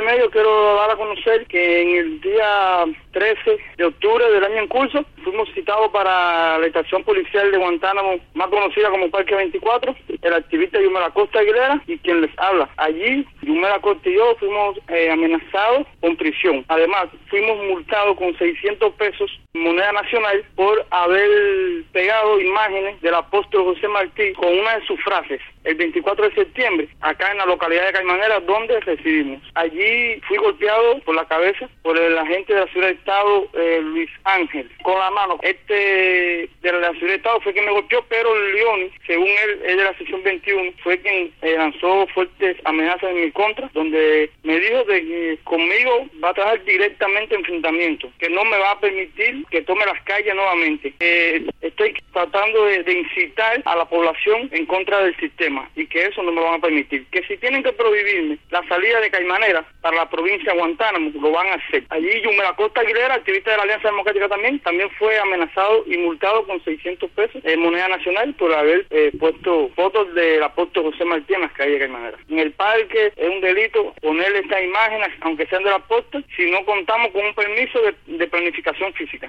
medio quiero dar a conocer que en el día 13 de octubre del año en curso fuimos citados para la estación policial de Guantánamo, más conocida como Parque 24, el activista Yumel Acosta Aguilera y quien les habla. Allí, Yumel Acosta y yo fuimos amenazados con prisión. Además, fuimos multados con 600 pesos moneda nacional por haber pegado imágenes del apóstol José Martí con una de sus frases el 24 de septiembre, acá en la localidad de Caimanera, donde residimos. Allí fui golpeado por la cabeza por el agente de la Seguridad del Estado, Luis Ángel, con la mano. De la Seguridad del Estado fue quien me golpeó, pero Leoni, según él, es de la sección 21, fue quien lanzó fuertes amenazas en mi contra, donde me dijo de que conmigo va a trabajar directamente enfrentamiento, que no me va a permitir que tome las calles nuevamente. Estoy tratando de incitar a la población en contra del sistema y que eso no me van a permitir. Que si tienen que prohibirme la salida de Caimanera para la provincia de Guantánamo, lo van a hacer. Allí Yumel Acosta Aguilera, activista de la Alianza Democrática también fue amenazado y multado con 600 pesos en moneda nacional por haber puesto fotos del apóstol José Martí en las calles de Caimanera. En el parque es un delito ponerle estas imágenes, aunque sean del apóstol, si no contamos con un permiso de planificación física.